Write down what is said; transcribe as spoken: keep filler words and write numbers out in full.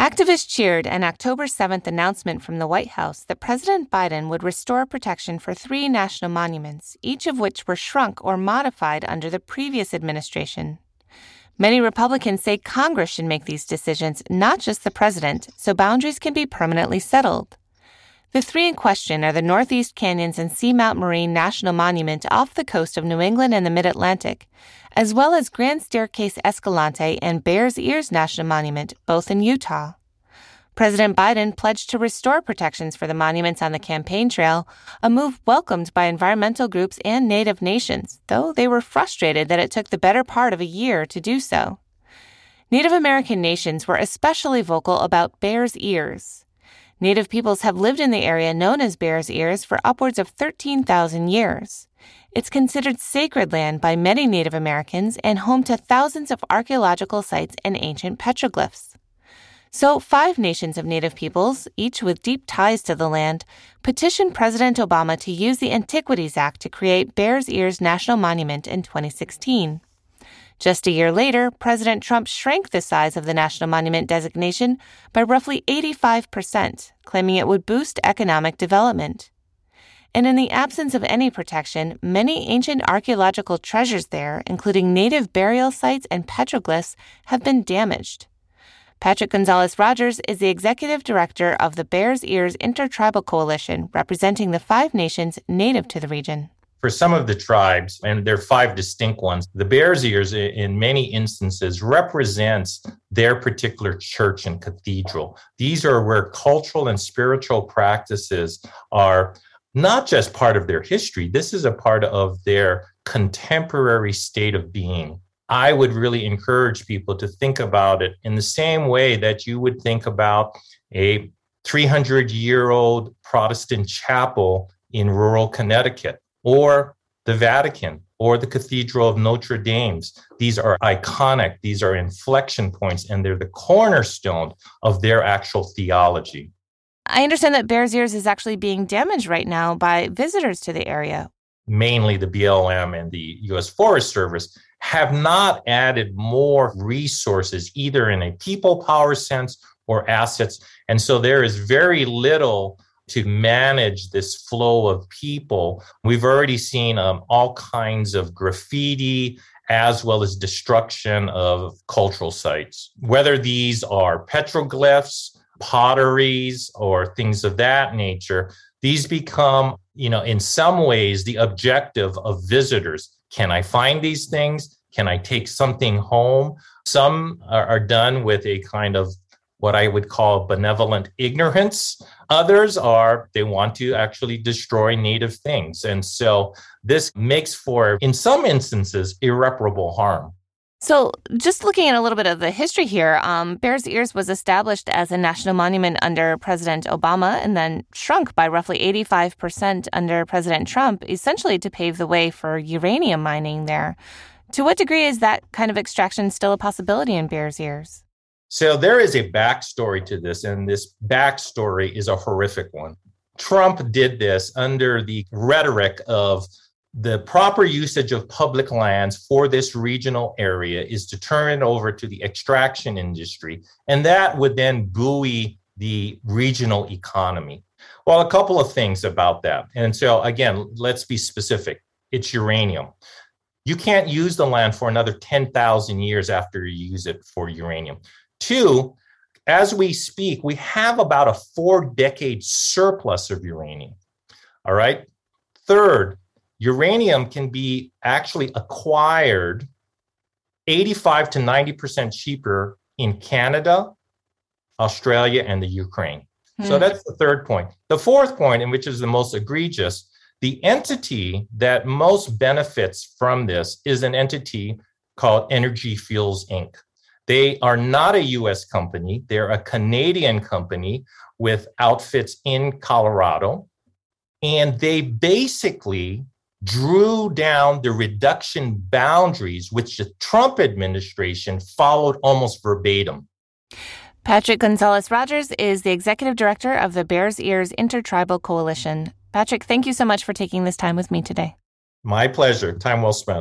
Activists cheered an October seventh announcement from the White House that President Biden would restore protection for three national monuments, each of which were shrunk or modified under the previous administration. Many Republicans say Congress should make these decisions, not just the president, so boundaries can be permanently settled. The three in question are the Northeast Canyons and Seamount Marine National Monument off the coast of New England and the Mid-Atlantic, as well as Grand Staircase Escalante and Bears Ears National Monument, both in Utah. President Biden pledged to restore protections for the monuments on the campaign trail, a move welcomed by environmental groups and Native nations, though they were frustrated that it took the better part of a year to do so. Native American nations were especially vocal about Bears Ears. Native peoples have lived in the area known as Bears Ears for upwards of thirteen thousand years. It's considered sacred land by many Native Americans and home to thousands of archaeological sites and ancient petroglyphs. So five nations of Native peoples, each with deep ties to the land, petitioned President Obama to use the Antiquities Act to create Bears Ears National Monument in twenty sixteen. Just a year later, President Trump shrank the size of the National Monument designation by roughly eighty-five percent, claiming it would boost economic development. And in the absence of any protection, many ancient archaeological treasures there, including native burial sites and petroglyphs, have been damaged. Patrick Gonzalez-Rogers is the executive director of the Bears Ears Intertribal Coalition, representing the five nations native to the region. For some of the tribes, and there are five distinct ones, the Bears Ears in many instances represents their particular church and cathedral. These are where cultural and spiritual practices are not just part of their history. This is a part of their contemporary state of being. I would really encourage people to think about it in the same way that you would think about a three hundred year old Protestant chapel in rural Connecticut, or the Vatican, or the Cathedral of Notre Dame. These are iconic, these are inflection points, and they're the cornerstone of their actual theology. I understand that Bears Ears is actually being damaged right now by visitors to the area. Mainly the B L M and the U S Forest Service have not added more resources, either in a people power sense or assets. And so there is very little to manage this flow of people. We've already seen um, all kinds of graffiti as well as destruction of cultural sites. Whether these are petroglyphs, potteries, or things of that nature, these become, you know, in some ways the objective of visitors. Can I find these things? Can I take something home? Some are, are done with a kind of what I would call benevolent ignorance. Others are, they want to actually destroy native things. And so this makes for, in some instances, irreparable harm. So just looking at a little bit of the history here, um, Bears Ears was established as a national monument under President Obama and then shrunk by roughly eighty-five percent under President Trump, essentially to pave the way for uranium mining there. To what degree is that kind of extraction still a possibility in Bears Ears? So there is a backstory to this, and this backstory is a horrific one. Trump did this under the rhetoric of the proper usage of public lands for this regional area is to turn it over to the extraction industry, and that would then buoy the regional economy. Well, a couple of things about that. And so, again, let's be specific. It's uranium. You can't use the land for another ten thousand years after you use it for uranium. Two, as we speak, we have about a four-decade surplus of uranium. All right. Third, uranium can be actually acquired eighty-five to ninety percent cheaper in Canada, Australia, and the Ukraine. Hmm. So that's the third point. The fourth point, and which is the most egregious, the entity that most benefits from this is an entity called Energy Fuels, Incorporated. They are not a U S company. They're a Canadian company with outfits in Colorado. And they basically drew down the reduction boundaries, which the Trump administration followed almost verbatim. Patrick Gonzalez-Rogers is the executive director of the Bears Ears Intertribal Coalition. Patrick, thank you so much for taking this time with me today. My pleasure. Time well spent.